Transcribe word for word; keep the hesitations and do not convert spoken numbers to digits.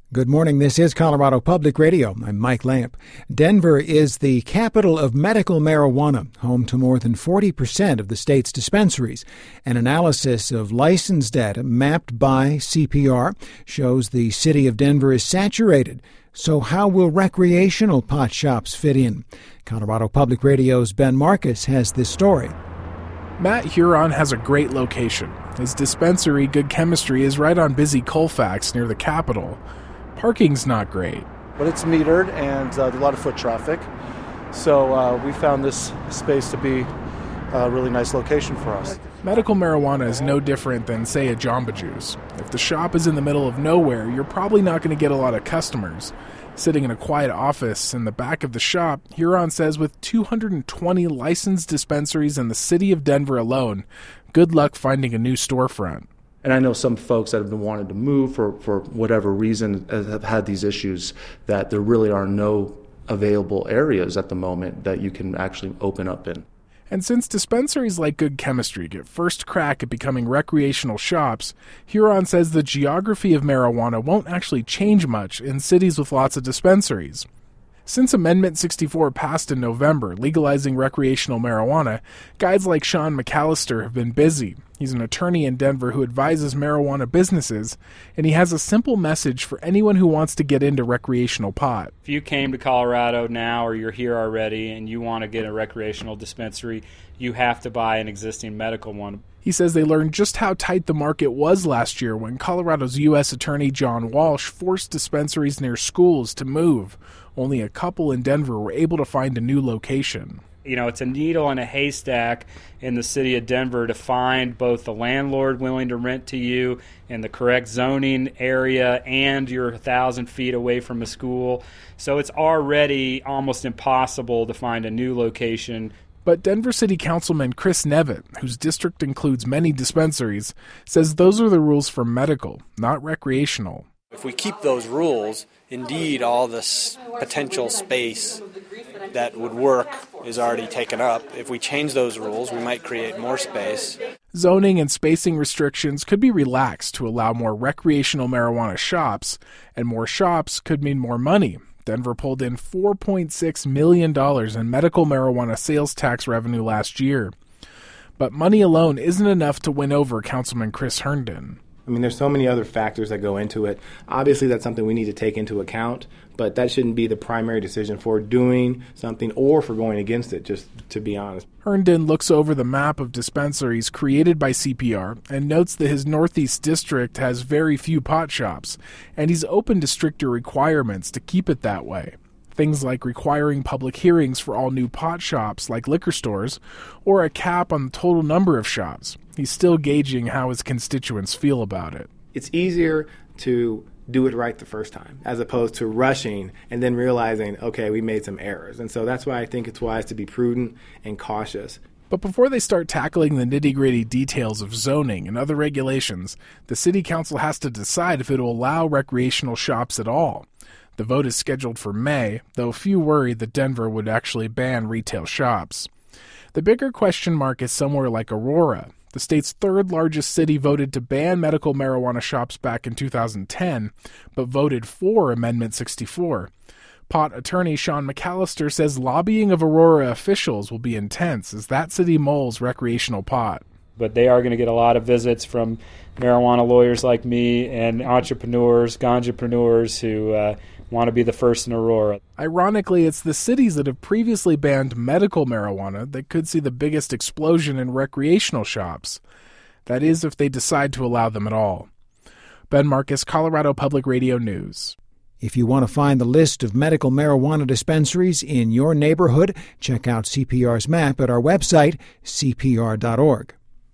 Good morning. This is Colorado Public Radio. I'm Mike Lamp. Denver is the capital of medical marijuana, home to more than forty percent of the state's dispensaries. An analysis of license data mapped by C P R shows the city of Denver is saturated. So how will recreational pot shops fit in? Colorado Public Radio's Ben Marcus has this story. Matt Huron has a great location. His dispensary, Good Chemistry, is right on busy Colfax near the Capitol. Parking's not great. But it's metered and uh, a lot of foot traffic. So uh, we found this space to be a really nice location for us. Medical marijuana is no different than, say, a Jamba Juice. If the shop is in the middle of nowhere, you're probably not going to get a lot of customers. Sitting in a quiet office in the back of the shop, Huron says with two hundred twenty licensed dispensaries in the city of Denver alone, good luck finding a new storefront. And I know some folks that have been wanting to move for, for whatever reason have had these issues that there really are no available areas at the moment that you can actually open up in. And since dispensaries like Good Chemistry get first crack at becoming recreational shops, Huron says the geography of marijuana won't actually change much in cities with lots of dispensaries. Since Amendment sixty-four passed in November, legalizing recreational marijuana, guides like Sean McAllister have been busy. He's an attorney in Denver who advises marijuana businesses, and he has a simple message for anyone who wants to get into recreational pot. If you came to Colorado now or you're here already and you want to get a recreational dispensary, you have to buy an existing medical one. He says they learned just how tight the market was last year when Colorado's U S Attorney John Walsh forced dispensaries near schools to move. Only a couple in Denver were able to find a new location. You know, it's a needle in a haystack in the city of Denver to find both the landlord willing to rent to you in the correct zoning area and you're a thousand feet away from a school. So it's already almost impossible to find a new location. But Denver City Councilman Chris Nevitt, whose district includes many dispensaries, says those are the rules for medical, not recreational. If we keep those rules, indeed all this potential space that would work is already taken up. If we change those rules, we might create more space. Zoning and spacing restrictions could be relaxed to allow more recreational marijuana shops, and more shops could mean more money. Denver pulled in four point six million dollars in medical marijuana sales tax revenue last year. But money alone isn't enough to win over Councilman Chris Herndon. I mean, there's so many other factors that go into it. Obviously, that's something we need to take into account, but that shouldn't be the primary decision for doing something or for going against it, just to be honest. Herndon looks over the map of dispensaries created by C P R and notes that his Northeast district has very few pot shops, and he's open to stricter requirements to keep it that way. Things like requiring public hearings for all new pot shops like liquor stores, or a cap on the total number of shops. He's still gauging how his constituents feel about it. It's easier to do it right the first time, as opposed to rushing and then realizing, okay, we made some errors. And so that's why I think it's wise to be prudent and cautious. But before they start tackling the nitty-gritty details of zoning and other regulations, the city council has to decide if it will allow recreational shops at all. The vote is scheduled for May, though few worry that Denver would actually ban retail shops. The bigger question mark is somewhere like Aurora. The state's third largest city voted to ban medical marijuana shops back in two thousand ten, but voted for Amendment sixty-four. Pot attorney Sean McAllister says lobbying of Aurora officials will be intense as that city mulls recreational pot. But they are going to get a lot of visits from marijuana lawyers like me and entrepreneurs, ganjapreneurs who uh, want to be the first in Aurora. Ironically, it's the cities that have previously banned medical marijuana that could see the biggest explosion in recreational shops. That is, if they decide to allow them at all. Ben Marcus, Colorado Public Radio News. If you want to find the list of medical marijuana dispensaries in your neighborhood, check out C P R's map at our website, C P R dot org.